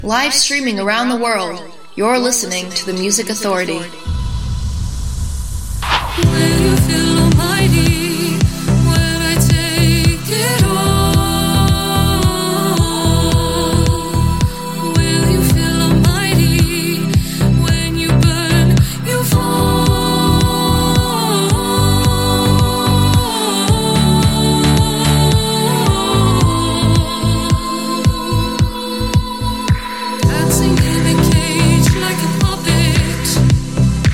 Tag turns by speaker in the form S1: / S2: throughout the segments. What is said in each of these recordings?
S1: Live streaming around the world, you're listening to the Music Authority.
S2: Will you feel almighty when I take it all? Will you feel almighty when you burn, you fall? Dancing in a cage like a puppet.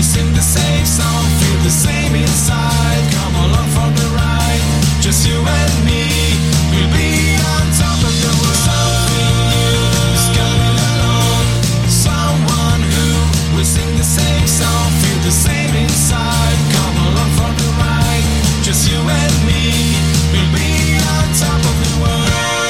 S3: We sing the same song, feel the same inside. Come along for the ride, just you and me. We'll be on top of the world. Something new is coming along. Someone who will sing the same song, feel the same inside. Come along for the ride, just you and me. We'll be on top of the world.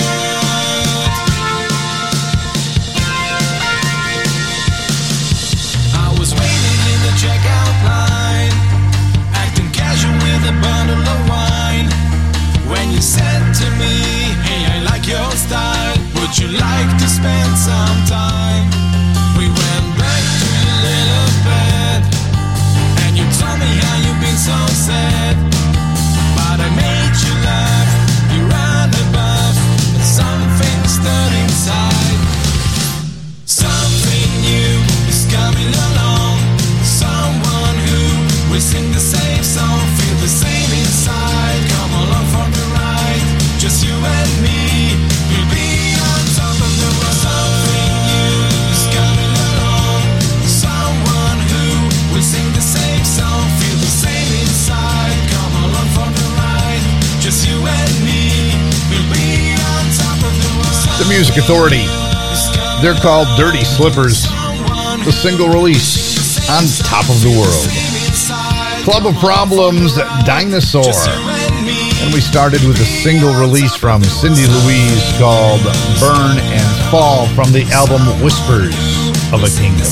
S3: I was waiting in the checkout line, acting casual with a bottle of wine, when you said to me, hey, I like your style, would you like to spend some time? We went back to your little bed, and you told me how you've been so sad, but I made you laugh. You ran above, but something stirred inside. Something new is coming along. Someone who will sing the same song, feel the same inside. Come along for the ride, just you and me. We'll be on top of the world. Something new is coming along. Someone who will sing the same song, feel the same inside. Come along for the ride, just you and me. We'll be on top of the world.
S4: The Music Authority. They're called Dirty Slippers. The single release, On Top of the World. Club of Problems, Dinosaur. And we started with a single release from Cindy Louise called Burn and Fall from the album Whispers of a Kingdom.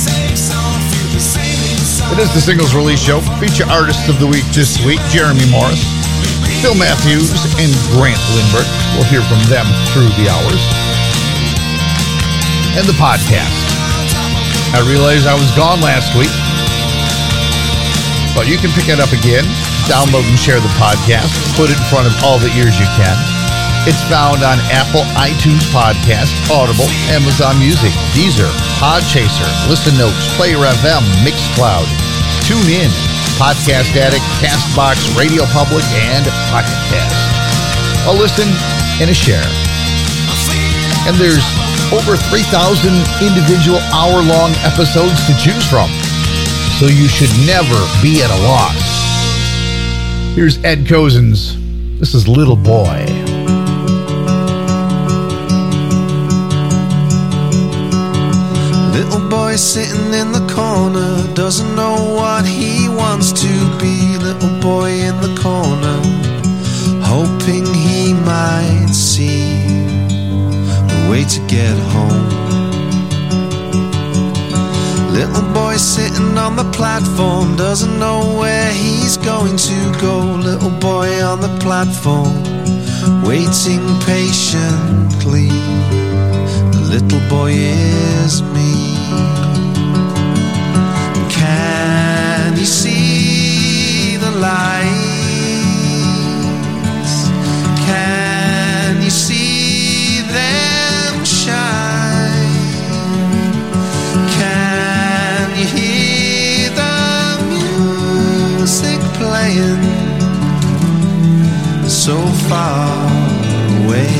S4: It is the Singles Release Show. Feature artists of the week this week, Jeremy Morris, Phil Matthews, and Grant Lindbergh. We'll hear from them through the hours. And the podcast. I realized I was gone last week, but you can pick it up again, download and share the podcast, put it in front of all the ears you can. It's found on Apple iTunes Podcast, Audible, Amazon Music, Deezer, Podchaser, Listen Notes, Player FM, Mixcloud, TuneIn, Podcast Addict, CastBox, Radio Public, and Pocket Cast. A listen and a share. And there's over 3,000 individual hour-long episodes to choose from, so you should never be at a loss. Here's Ed Cozens. This is Little Boy.
S3: Little boy sitting in the corner, doesn't know what he wants to be. Little boy in the corner, hoping he might see way to get home. Little boy sitting on the platform, doesn't know where he's going to go. Little boy on the platform, waiting patiently. The little boy is me. Can you see the lights? Can you see them shine? Can you hear the music playing so far away?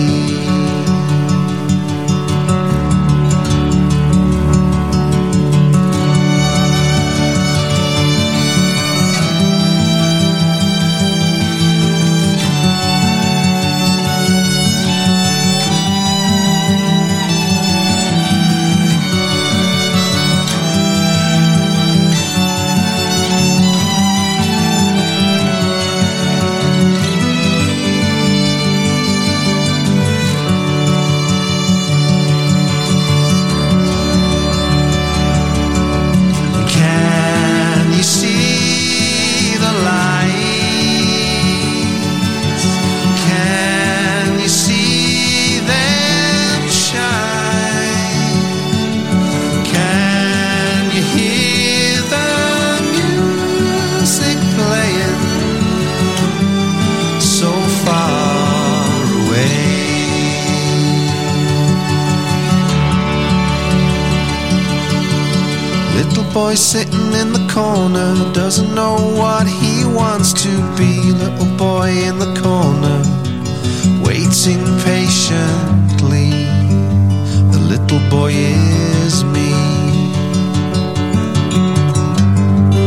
S3: Boy sitting in the corner, doesn't know what he wants to be. Little boy in the corner, waiting patiently. The little boy is me.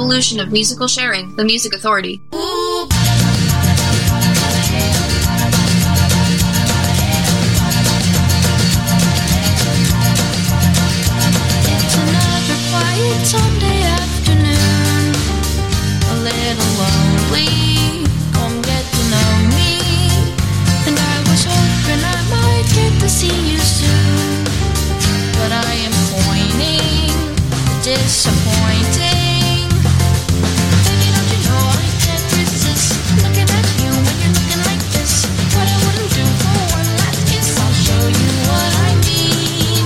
S1: evolution of musical sharing, the Music Authority.
S2: It's another quiet Sunday afternoon, a little lonely, come get to know me, and I was hoping I might get to see you soon, but I am pointing, disappointing. Baby, don't you know I can't resist looking at you when you're looking like this? What I wouldn't do for one last kiss, I'll show you what I mean.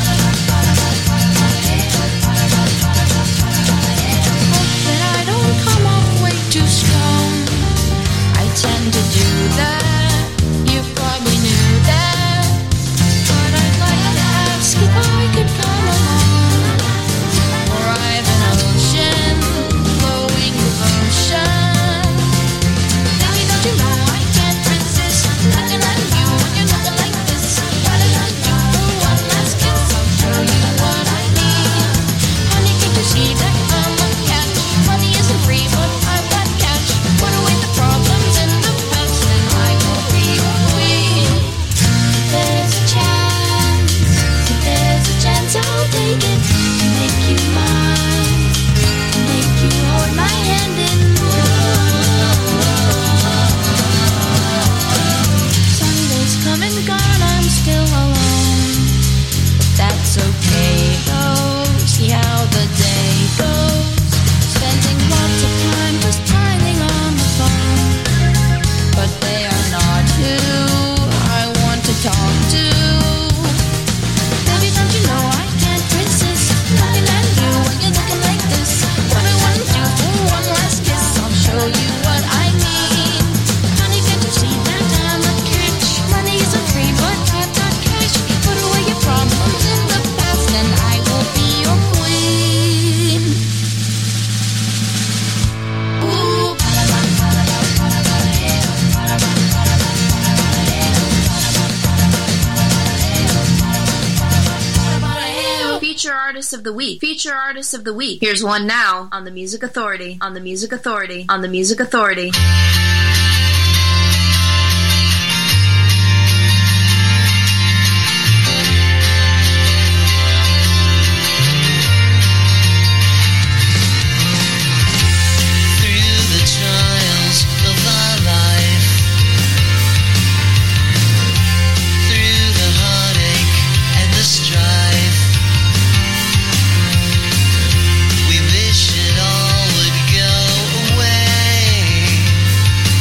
S2: Hope that I don't come off way too strong. I tend to do that. You probably knew that. But I'd like to ask if I could come along. For I've an ocean, flowing devotion. Baby, don't you know I can't resist looking at you when you're looking like this? What did I do for one last kiss? I'll show you what I mean. Honey, can't you see that I'm a catch? Money isn't free, but I've got cash. Put away the problems in the past, and I will be your queen. There's a chance, if there's a chance, I'll take it. Make you mine, make you hold my hand in Sunday's come and gone, I'm still alone. That's okay though, see how the day goes. Spending lots of time just piling on the phone. But they are not who I want to talk to. Baby, don't you know I can't resist looking at you when you're looking like this? What I want to do for one last kiss, I'll show you what I mean. Honey, can't you see that I'm a catch? Money isn't free, but I've got cash. Put away your problems in the past, and I will be your queen. Ooh.
S1: Feature Artist of the Week. Feature Artist of the Week. Here's one now on the Music Authority. On the Music Authority. On the Music Authority.
S5: Through the trials of our life, through the heartache and the strife, we wish it all would go away.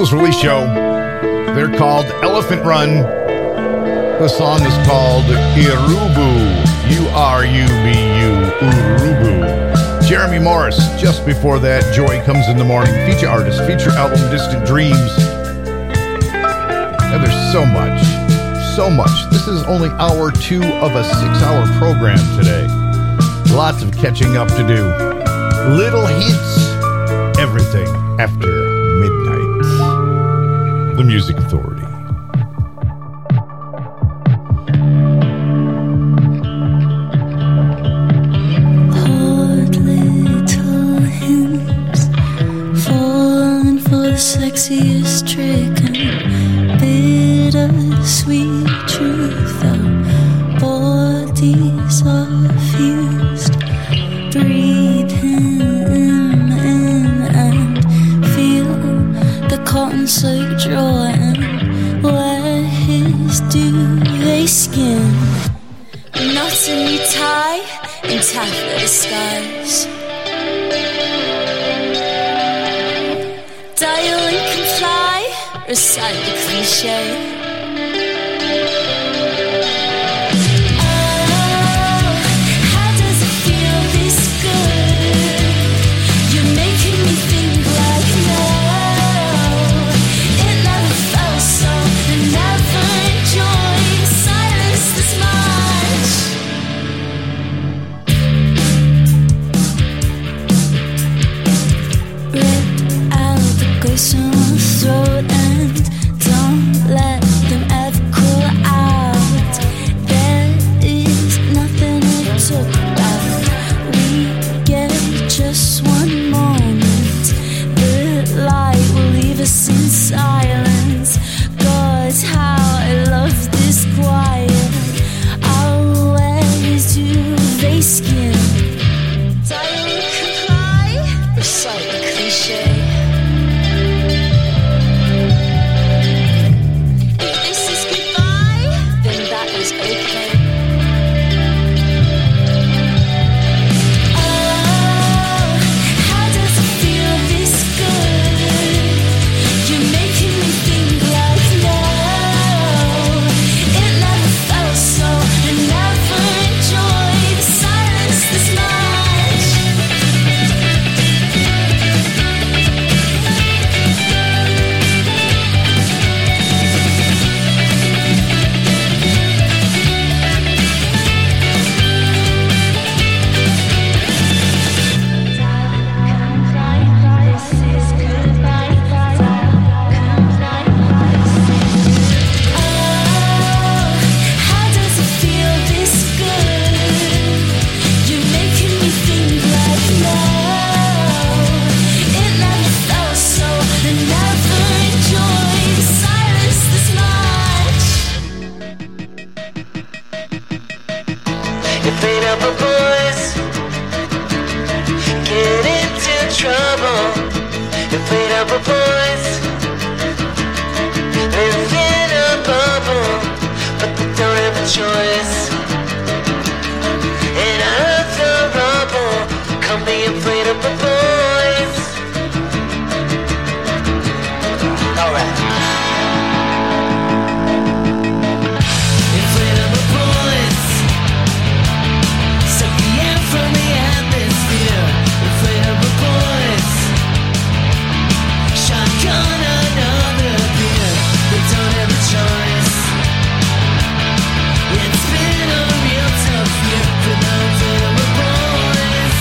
S4: singles release show. They're called Elephant Run. The song is called Urubu. U-R-U-B-U. Urubu. Jeremy Morris. Just before that, Joy Comes in the Morning. Feature artist. Feature album, Distant Dreams. And there's so much. So much. This is only hour 2 of a 6-hour program today. Lots of catching up to do. Little hits. Everything after midnight. The Music Authority.
S2: Hard little hymns, falling for the sexiest trick and bittersweet truth. Our bodies are fused, breathing in and feel the cotton soaked drawer and wear his duvet skin. Not a new tie in taffeta disguise. Dial and comply, recite the cliche. Oh, how does it feel this good? You're making me think like no, it never felt so, and never enjoyed silence this much. Rip out the ghosts in my throat and don't let them ever crawl out. There is nothing to talk about. We get just one moment. The light will leave us in silence. God, how I love this quiet. I'll wear his duvet skin. Dial and comply, recite the cliche. If this is goodbye, then that is okay. Oh, how does it feel this good? You're making me think like no, it never felt so, and never enjoyed silence this much. How does it feel this good? You're making me think like no, it never felt so, and never enjoyed silence this much.
S5: If ain't up boys get into trouble. If ain't up boys live in a bubble, but they don't have a choice. And out of the rubble come the inflatable boys. Alright. Inflatable boys suck the air from the atmosphere. Inflatable boys shotgun another beer. They don't have a choice. It's been a real tough year for the inflatable boys.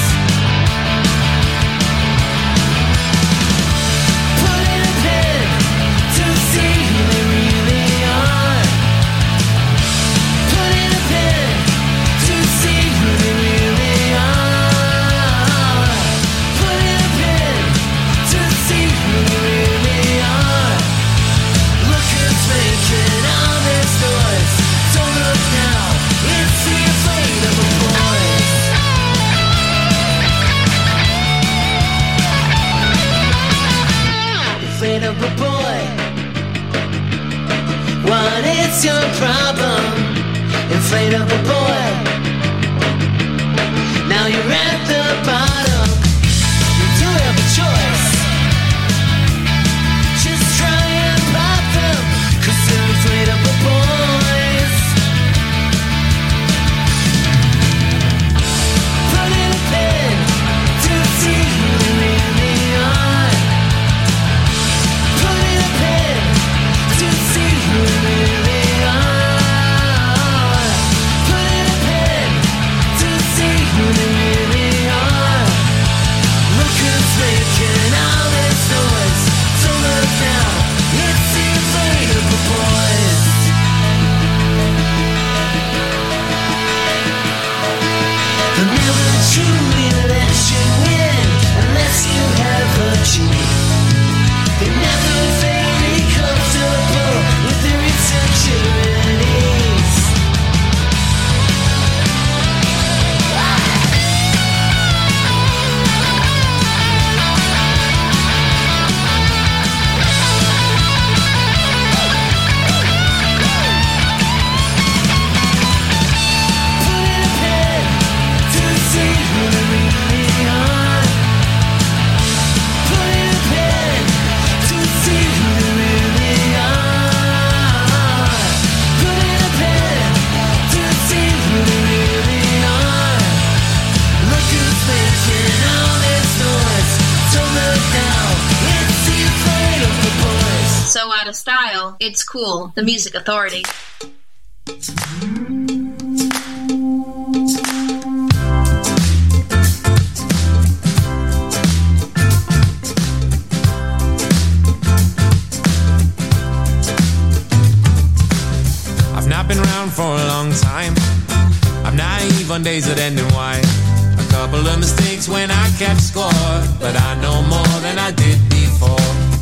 S5: Put in a pen to see who they really are. Put in a pen to see who they really are. Put in a pen to see who they really are. Look who's making all this noise. Don't look now, it's the inflatable boys. Inflatable boy, what is your problem? Inflatable boy, now you're at the bottom. You do have a choice. Just try
S1: show. It's cool. The Music Authority.
S3: I've not been around for a long time. I'm naive on days that end in Y. A couple of mistakes when I kept score, but I know more than I did before.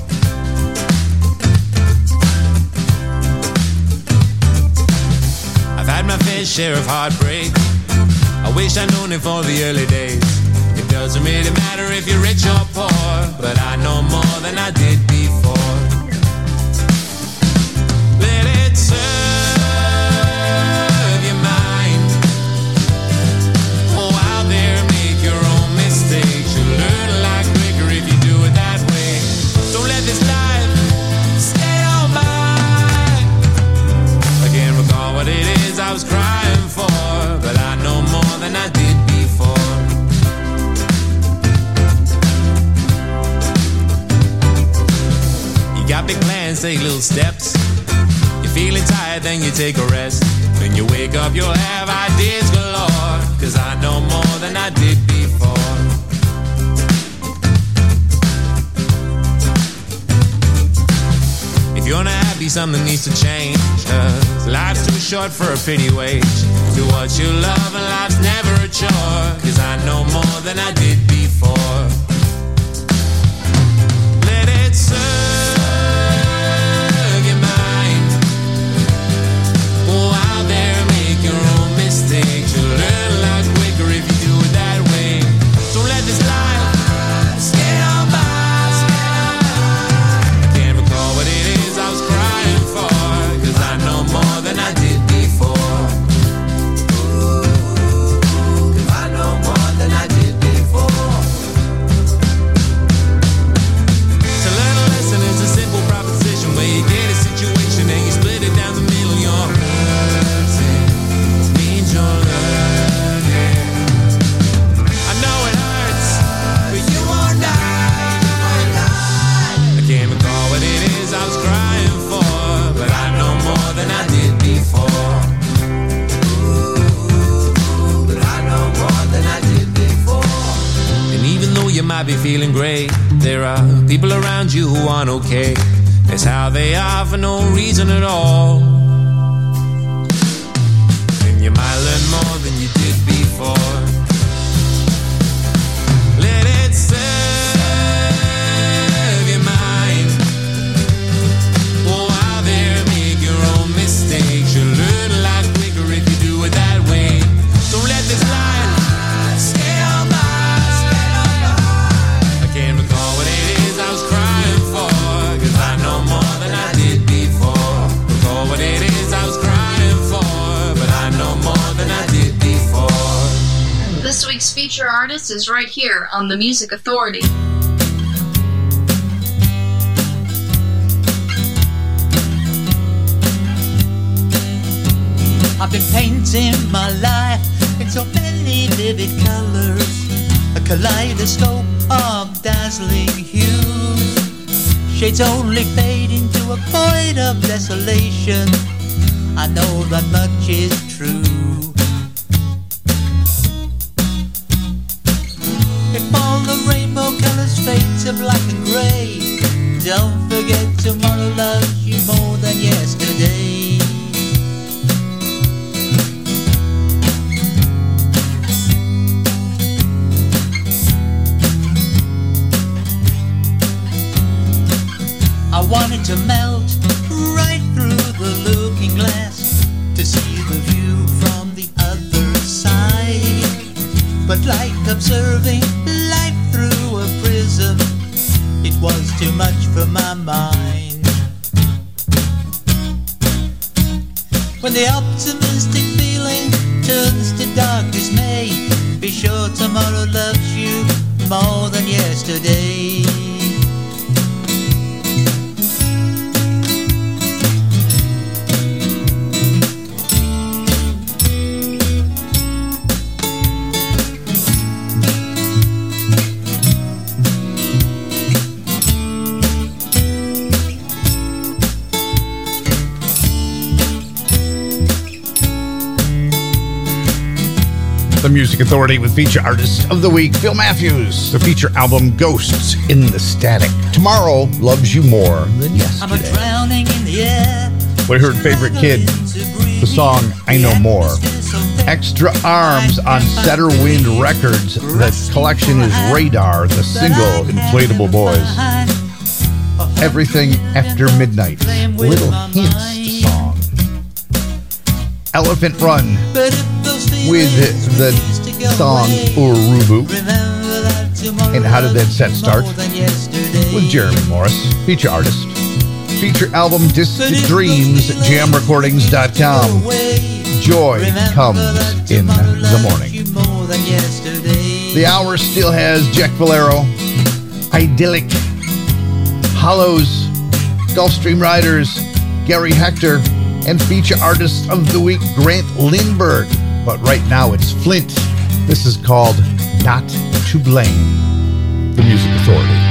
S3: I've had my fair share of heartbreak. I wish I'd known it for the early days. It doesn't really matter if you're rich or poor, but I know more than I did before. Let it serve your mind. Oh, out there, make your own mistakes. You'll learn a lot quicker if you do it that way. Don't let this life stay on by. I can't recall what it is I was crying for, but I know more than I did before. You got big plans, take little steps. You're feeling tired, then you take a rest. When you wake up, you'll have ideas galore, 'cause I know more than I did before. If you're unhappy, something needs to change, 'cause life's too short for a pity wage. Do what you love and life's never a chore, 'cause I know more than I did before. Let it serve your mind. Oh, out there, make your own mistakes. You'll learn a lot quicker if you do it that way. Don't let this life stay on by. I can't recall what it is I was crying for, 'cause I know more than I did before. 'Cause I know more than I did before. To learn a lesson is a simple proposition where you get a situation and you split it down the middle. You're hurting, means you're learning. I know it hurts, but you won't die. I can't recall what it is I was crying for, but I know more than I did before. But I know more than I did before. And even though you might be feeling great, there are people around you who aren't okay. It's how they are for no reason at all. And you might learn more than you did before. Let it serve your mind. Oh, out there, make your own mistakes. You'll learn a lot quicker if you do it that way. Don't let this life stay on by. I can't recall what it is I was crying for, 'cause I know more than I did before. Recall what it is I was crying for, but I know more than I did before.
S1: This week's feature artist is right here on the Music Authority.
S6: I've been painting my life in so many vivid colors, a kaleidoscope of dazzling hues. Shades only fade into a void of desolation. I know that much is true. If all the rainbow colors fade to black and gray, don't forget tomorrow loves you more than yesterday. I wanted to melt right through the looking glass to see the view from the other side. But like observing life through a prism, it was too much for my mind. When the optimistic feeling turns to dark dismay, be sure tomorrow loves you more than yesterday.
S4: The Music Authority with feature artist of the week, Phil Matthews. The feature album, Ghosts in the Static. Tomorrow Loves You More Than
S6: I'm
S4: Yesterday.
S6: a drowning in the air.
S4: We heard Favorite Kid, the song I Know More. Extra Arms on Setter Wind Records. The collection is Radar, the single Inflatable Boys. Everything After Midnight, Little Hints the song. Elephant Run with the song Urubu. And how did that set start? With Jeremy Morris, feature artist. Feature album Distant Dreams, jamrecordings.com. Joy comes in the morning. The hour still has Jack Valero, Idyllic, Hollows, Gulfstream Riders, Gary Hector, and feature artist of the week, Grant Lindbergh. But right now it's Flint. This is called Not to Blame. The Music Authority.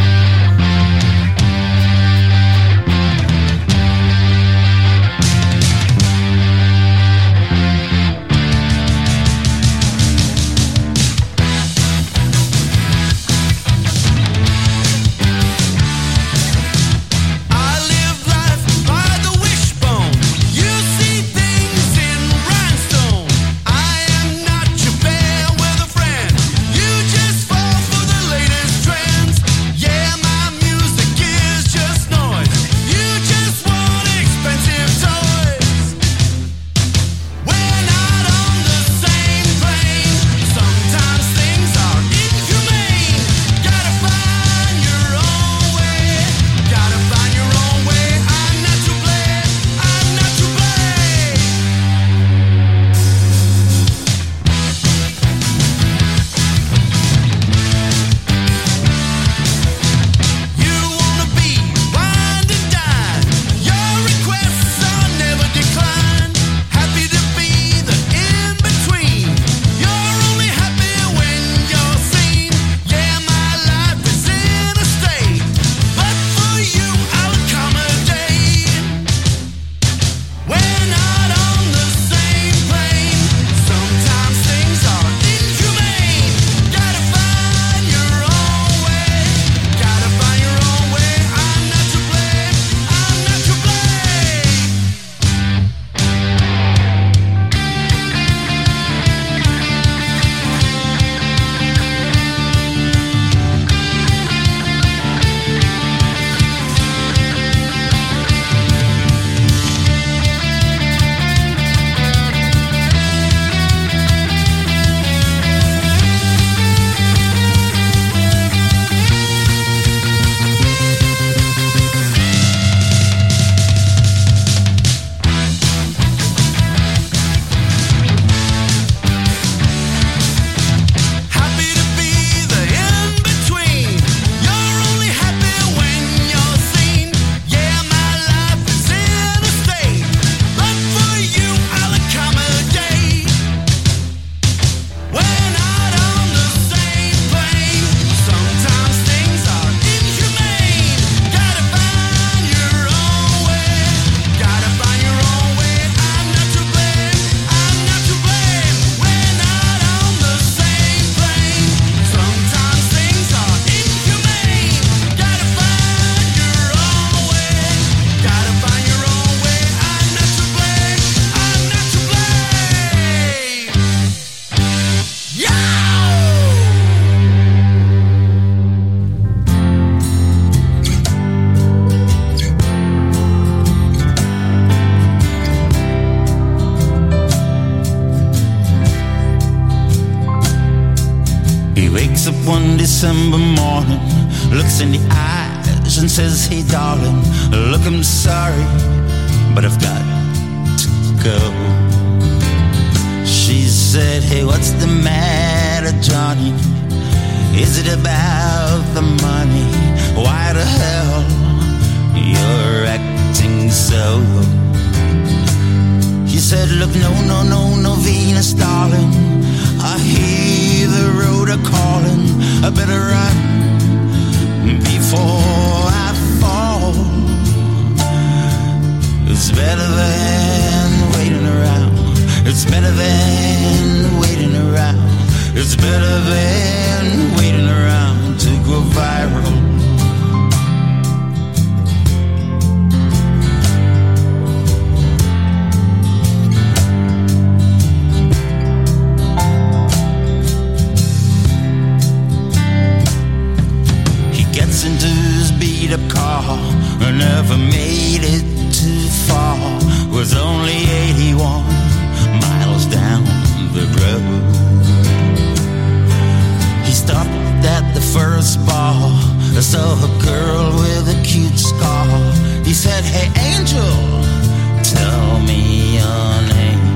S7: wakes up one December morning, looks in the eyes and says, hey darling, look, I'm sorry, but I've got to go. She said, hey, what's the matter, Johnny? Is it about the money? Why the hell you're acting so? He said, look, no, Venus, darling, I hear the road a-calling, I better run before I fall. It's better than waiting around. It's better than waiting around. It's better than waiting around to go viral. He gets into his beat-up car, never made it too far, was only 81 miles down the road. He stopped at the first bar, saw a girl with a cute scar. He said, "Hey angel, tell me your name."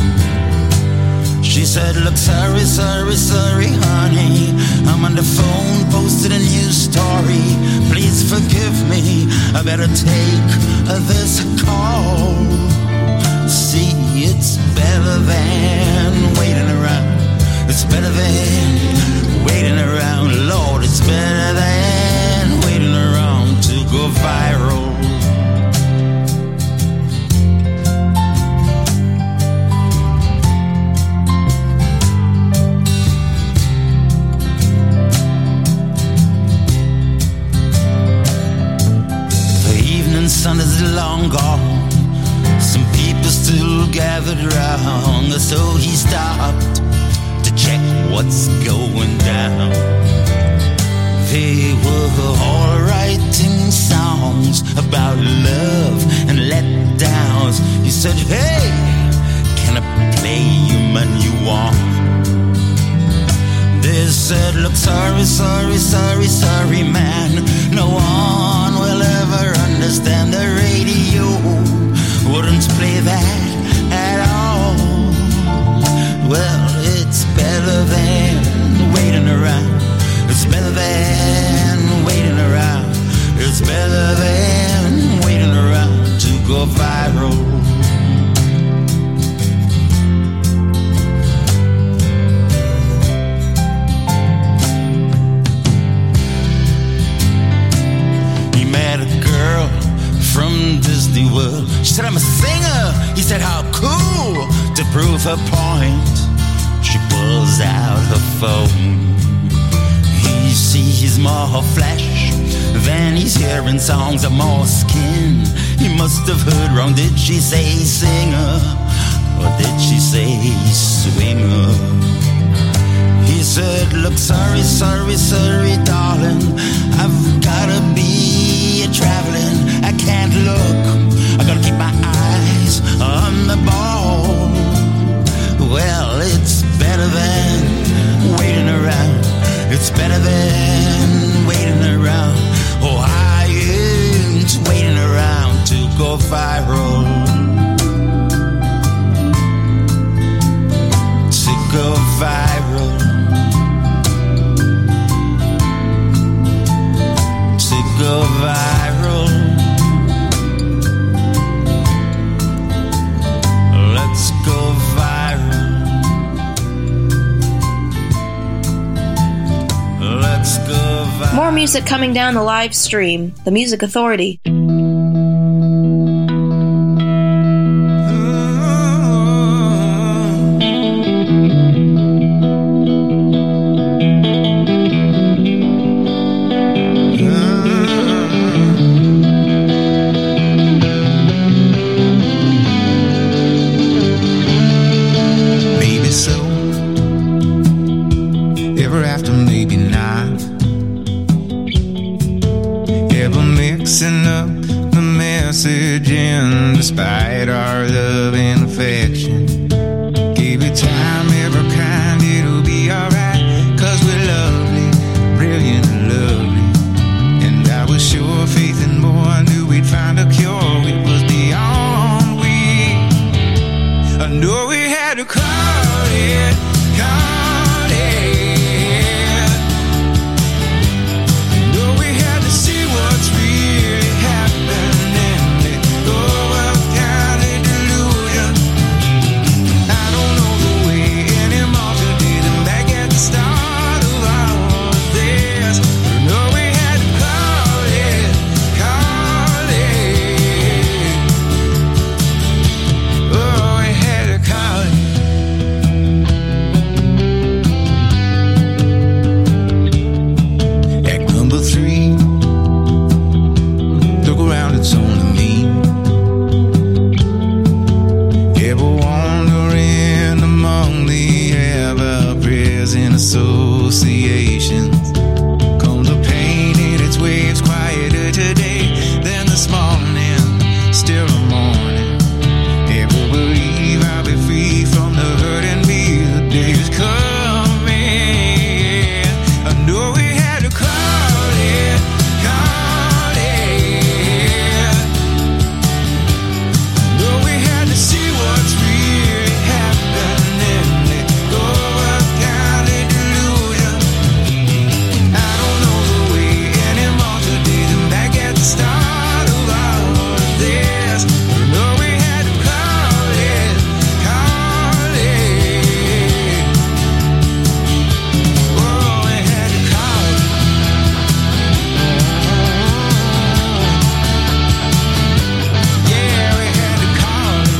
S7: She said, "Look, sorry, sorry, sorry, honey, I'm on the phone posting a news story. Please forgive me, I better take this call. See, it's better than waiting around. It's better than waiting around. Lord, it's better than waiting around to go viral." The evening sun is long gone. Some people still gathered round, so he stopped to check what's going down. They were all writing songs about love and letdowns. He said, "Hey, can I play you my new one?" They said, "Look, sorry, sorry, sorry, sorry, man. No one will ever understand the radio. Wouldn't play that at all." Well, it's better than waiting around. It's better than waiting around. It's better than waiting around to go viral. He met a girl from Disney World. She said, "I'm a singer." He said, "How cool." To prove her point, she pulls out her phone. He sees more flesh than he's hearing songs of more skin. He must have heard wrong. Did she say singer or did she say swinger? He said, "Look, sorry, sorry, sorry, darling, I've gotta be traveling. I can't look. I gotta keep my eyes on the ball." Well, it's better than waiting around. It's better than waiting around. Oh, I ain't waiting around to go viral. To go viral. To go viral. Let's go viral. Let's go viral.
S1: More music coming down the live stream. The Music Authority.
S8: Maybe so, ever after, maybe not. Ever mixing up the messaging, despite our love and affection. Give it time, every kind, it'll be alright. 'Cause we're lovely, brilliant and lovely. And I was sure faith and more, I knew we'd find a cure. It was beyond we. I knew we had to call it, call it. I knew we had to see what's really happening. Let go of kind of delusion. I don't know the way anymore today. Them back at the start of all of this. I know we had to call it, call it. Oh, we had to call it. ideas and associations. Comes the pain in its waves, quieter today than this morning, still a morning. Never believe I'll be free from the hurt and me. The day is coming. I know we had to call it, call it. I know we had to see what's really happening. Let go of kind of delusion. I don't know the way anymore today than back at the start of all of this. I know we had to call it, call it. Oh, we had to call it. Yeah, we had to call it.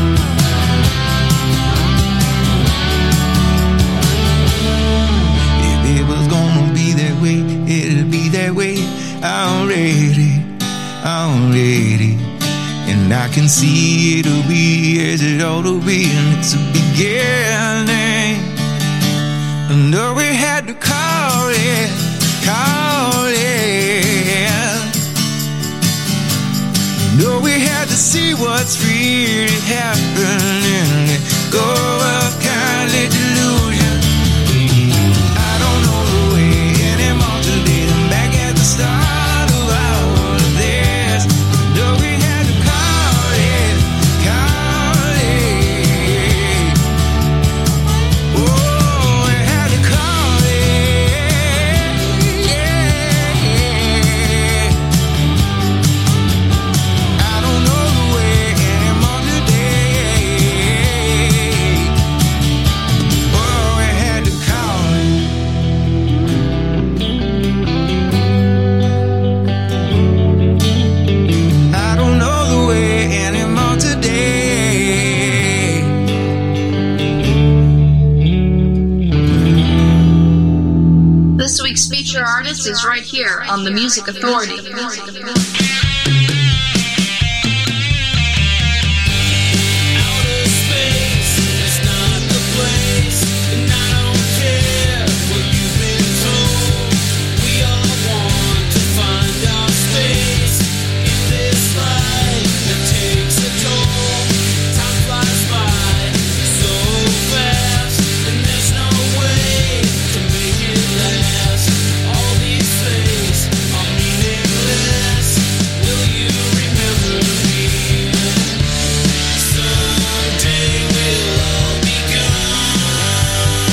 S8: If it was gonna be that way, it'll be that way already, already. And I can see it'll be as it ought to be, and it's a beginning. I know we had to call it, call it. Know we had to see what's really happening. Let go of kind of delusion. I don't know the way anymore today than back at the start of all of this. Know we had to call it, call it. Oh, we had to call it, yeah. I don't know the way anymore today. Oh, we had to call it. I don't know the way anymore today.
S1: This week's feature artist is right here on the Music Authority.
S3: Outer space is not the place, and I don't care what you've been told. We all want to find our space in this life that takes a toll. Time flies by so fast, and there's no way to make it last. All these things are meaningless. Will you remember me? Someday we'll all be gone.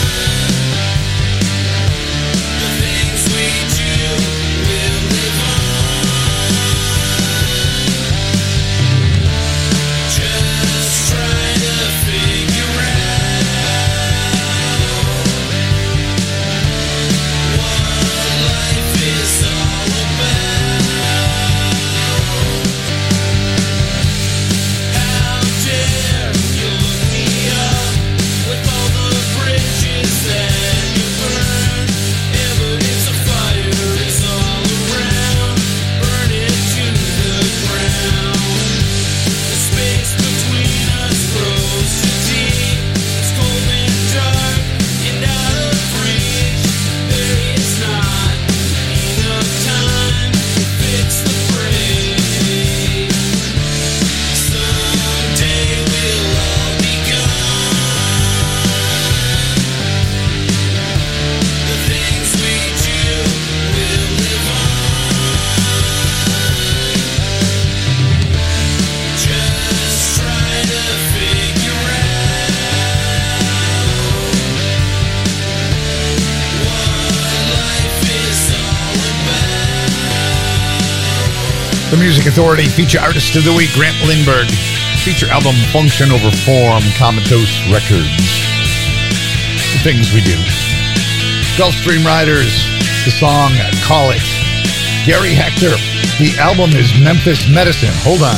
S3: The things we do will live on. Just try to figure out what life is all about. How dare you look me up with all the bridges that you burned? Evidence of fire is all around. Burn it to the ground. The space between us grows too deep. It's cold and dark and out of reach. There is not enough time to fix the break. Someday we'll all be gone. The things we do will live on. Just try to figure out what life is all about.
S4: The Music Authority feature artist of the week, Grant Lindberg. Feature album, Function Over Form, Comatose Records. The things we do. Gulfstream Riders, the song Call It. Gary Hector, the album is Memphis Medicine. Hold on.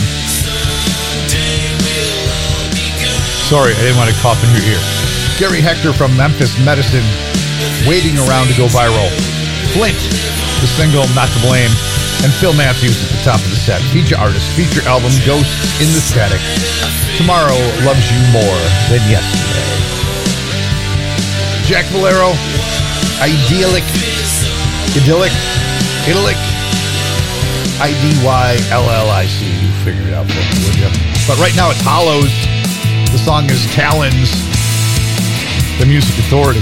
S4: Sorry, I didn't want to cough in your ear. Gary Hector from Memphis Medicine, Waiting Around to Go Viral. Flint, the single Not to Blame. And Phil Matthews at the top of the set. Feature artist, feature album, Ghosts in the Static. Tomorrow Loves You More Than Yesterday. Jack Valero, idyllic, idyllic, IDYLLIC. You figured it out for me, would you? But right now it's Hollows. The song is Talons, the Music Authority.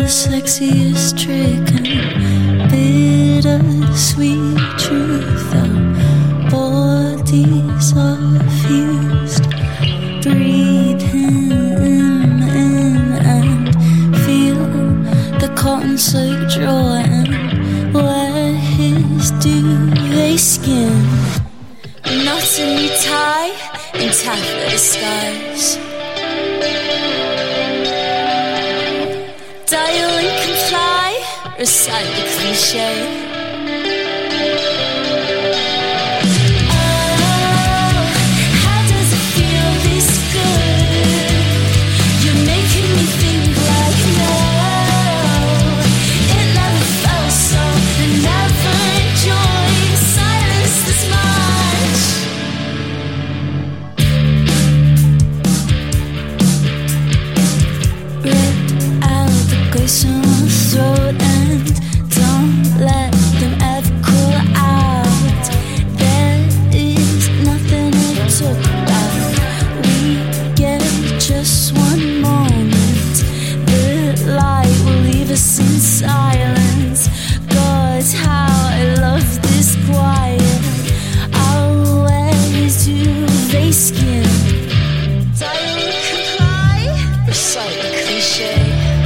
S2: sexiest trick and bittersweet truth. Our bodies are fused. Breathe him in and feel the cotton soaked drawer and wear his duvet skin. Not a new tie in taffeta skies. Dial and comply, recite the cliche. Oh, how does it feel this good? You're making me think like no, it never felt so, I never enjoyed silence this much. Rip out the ghosts in my throat and don't let them ever call out. There is nothing to talk about. We get just one moment. The light will leave us in silence. God, how I love this quiet. I'll wear his duvet skin. Dial comply, recite the cliche.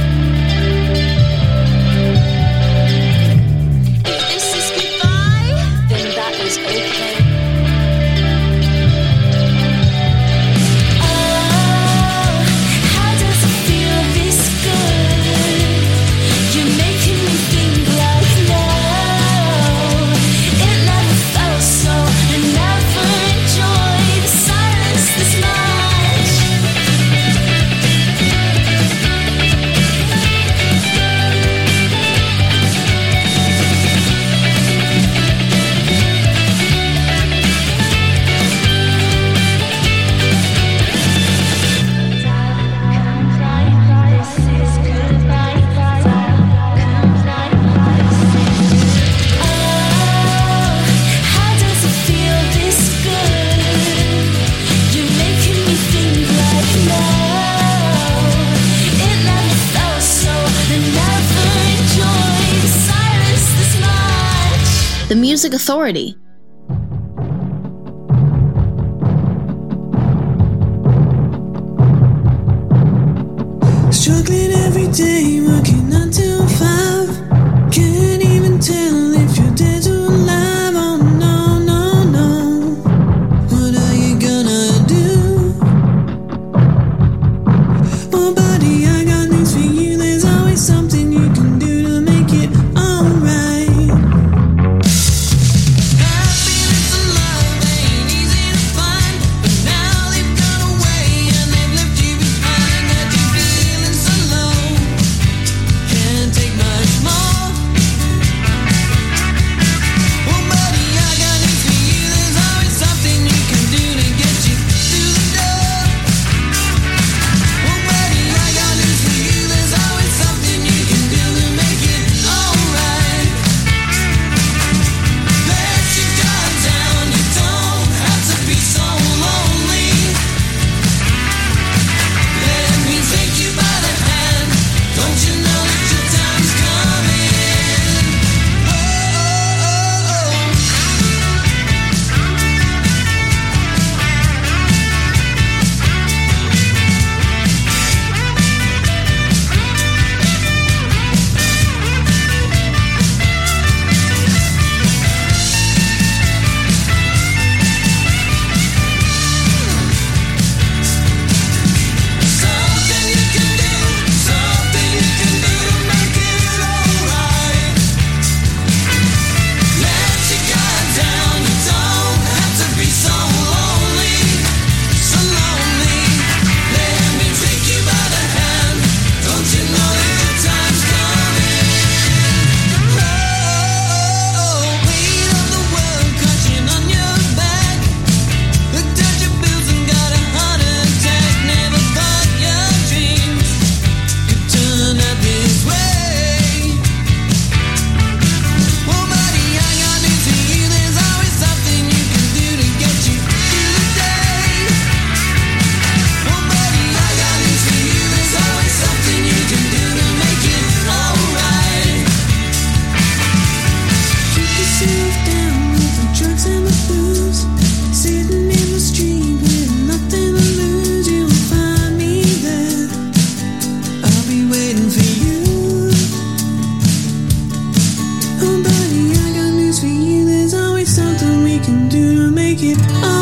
S2: If this is goodbye, then that is okay. Oh, how does it feel this good? You're making me think like no, it never felt so, I never enjoyed silence this much. How does it feel this good? You're making me think like no, it never felt so, I never enjoyed silence this much.
S1: The Music Authority.
S5: Struggling every day, working until 5. Can't even tell if you're dead or alive. Oh no, no, no. What are you gonna do? Oh buddy, I got news for you. There's always something you can do to make it alright. Happiness and love ain't easy to find, but now they've gone away and they've left you behind. Got you feeling so low. Can't keep on